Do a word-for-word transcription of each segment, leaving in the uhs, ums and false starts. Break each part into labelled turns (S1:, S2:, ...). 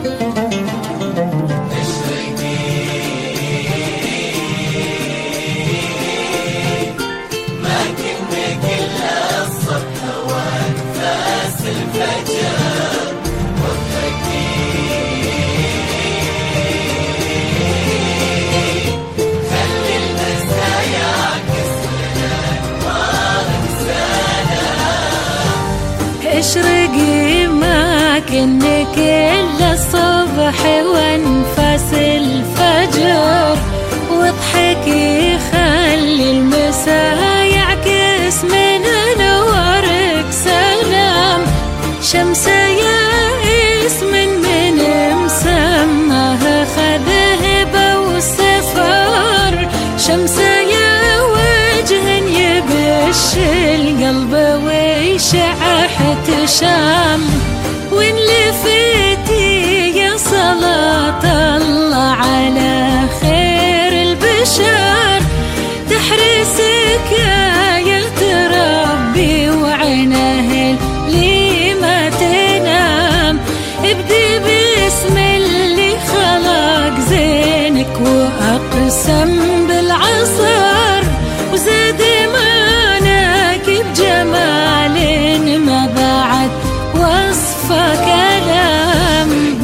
S1: اشرقي ما كنك إلا الصبح وانفاس الفجر، واضحكي خلي المساء يعكس من نورك سلام. شمس يا اسم من مسماه خذ هبة والسفر، شمس يا وجه يبش القلب ويشع احتشام. وين لفتي يا صلاة الله على خير البشر، تحرسك آية ربي وعينه اللي ما تنام. ابدي باسم اللي خلق زينك وأقسم بالعصر، وزاد معناك بجمال ما بعد وصفه كلام.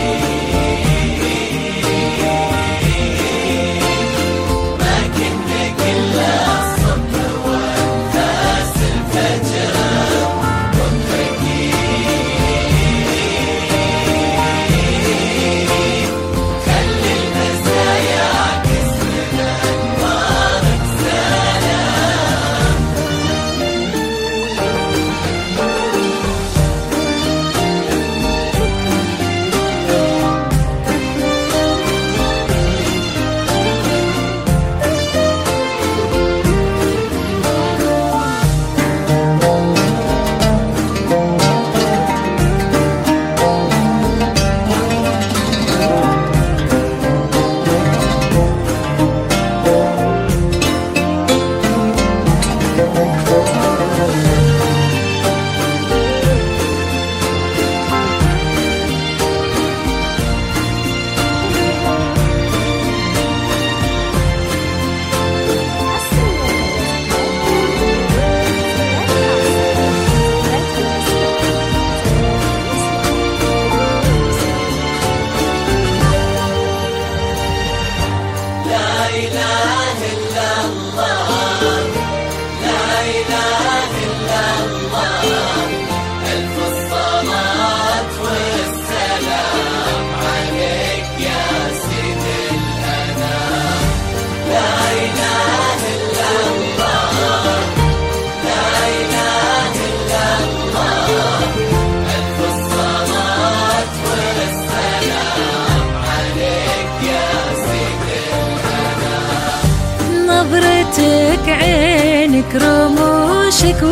S1: نظرتك عينك رموشك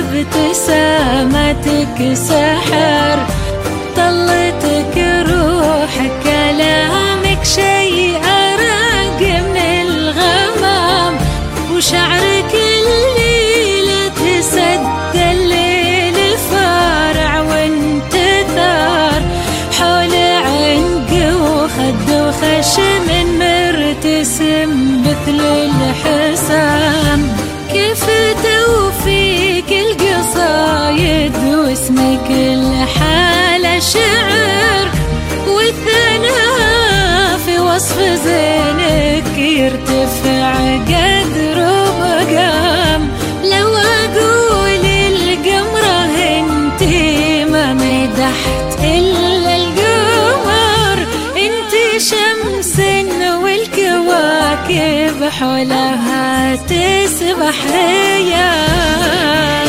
S1: وابتسامتك سحر، طلتك روحك كلامك شيء أرق من الغمام. وشعرك الليلة تسد الليل فارع وانتثار، حول عنق وخد وخشم مرتسم مثل الحسام. كيف توفيق القصايد واسمك الحالة شعر، والثناء في وصف زينك يرتفع قدر ومقام. لو أقول القمرة انتي ما مدحت إلا القمر، انتي شمس والكواكب حولها تسبح يا